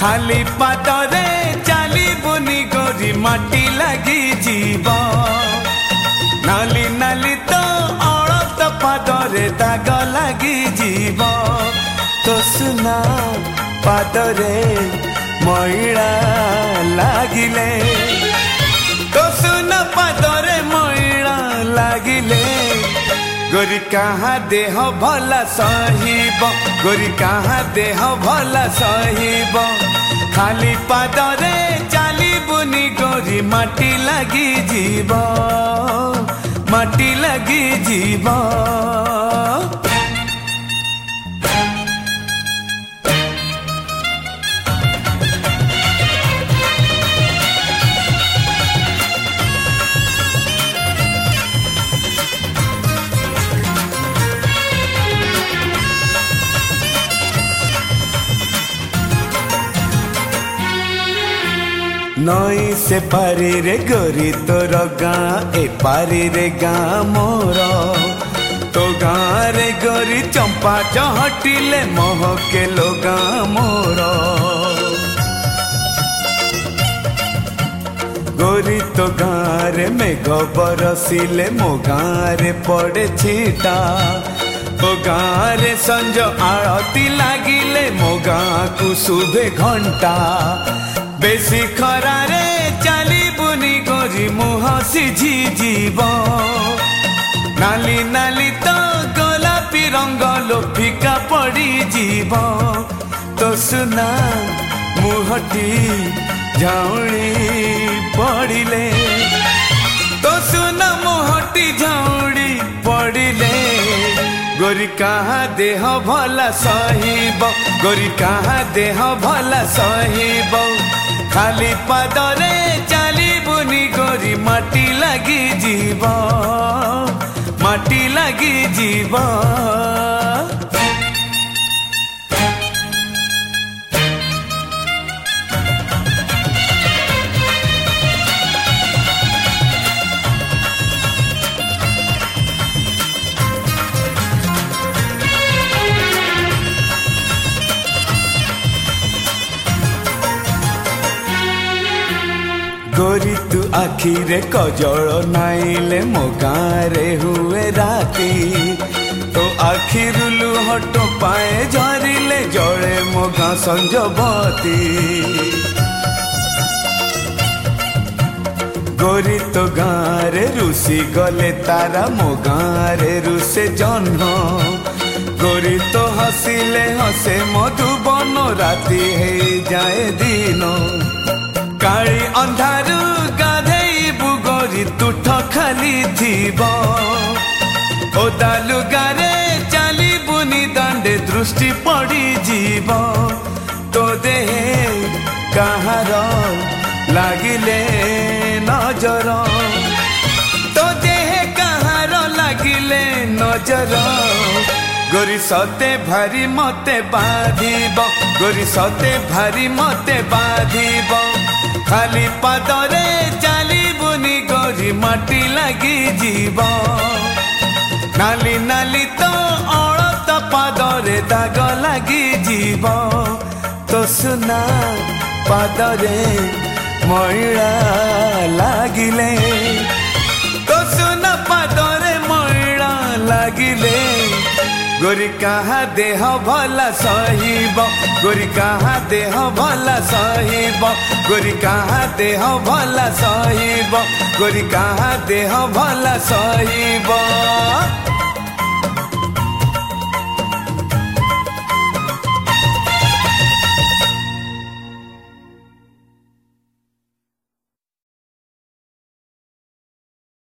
खाली पादरे चलबुनि गोरी माटी लगी जीव नाली नाली तो अड़त पादरे दाग लगी जीव तो सुना पादरे मैला लागिले तो सुना पादरे मैला लागिले गोरी कहाँ देह भला सहिब गोरी कहाँ देह भला सहिब खाली पादरे चलबुनि गोरी माटी लगी जीव माटी लगी जीव नई से पारी रे गोरी तोर गाँ ए पारी रे गाँ मोर तो गाँ रे गोरी चंपा चहटिले महके लो गाँ मोर गोरी तो गाँ रे मेघ बरसिले मो गाँ रे पड़े छीटा तो गाँ रे संज आरती लागिले मो गाँ को शुभे घंटा बेसी खरारे चलबुनि गोरी मुह सिझी जीव नाली नाली तो गोलापी रंग लो फिका पड़ी जीव तो सुना मुहटी झाउणी पड़िले तो सुना मुहटी झाउणी पड़िले गोरी कहाँ देह भला सहिब गोरी कहाँ देह भला सहिब खाली पादरे चलबुनि गोरी माटी लगी जीव माटी लगी जीव गोरी तू आखिरे कजल नाइले मो गाँ रे हुए राती तो आखिरु लुहट पाए झरिले जड़े मो गाँ संजबती गोरी तो गाँ रे रुसी गले तारा मो गाँ रे रुसे जन्म गोरी तो हसिले हसे मधुबन राती हे जाए दिन काली अंधारू गाधेबु गोरी तुठ खाली थीब ओदा लुगारे चलबुनि दांडे दृष्टि पड़ी जीव तो देहे कहार लागिले नजर तो देहे कहार लागिले नजर गोरी सते भारी मते बाधिब गोरी सते भारी मते बाधिब खाली पादरे चलबुनि गोरी माटी लगी जीव नाली नाली तो अड़त पादरे दाग लगी जीव तो सुना पादरे मैला लागिले तो सुना पादरे मैला लागिले गोरी कहाँ देह भला सहिब गोरी कहाँ देह भला सहिब गोरी कहाँ देह भला सहिब गोरी कहाँ देह भला सहिब।